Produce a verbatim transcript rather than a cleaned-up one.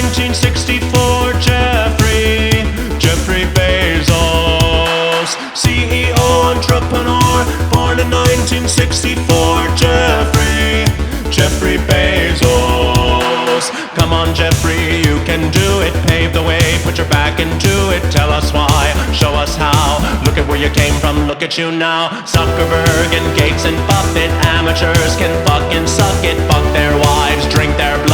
nineteen sixty-four, Jeffrey, Jeffrey Bezos, C E O, entrepreneur, born in nineteen sixty-four, Jeffrey, Jeffrey Bezos. Come on, Jeffrey, you can do it. Pave the way, put your back into it. Tell us why, show us how. Look at where you came from, look at you now. Zuckerberg and Gates and Buffett, amateurs can fucking suck it. Fuck their wives, drink their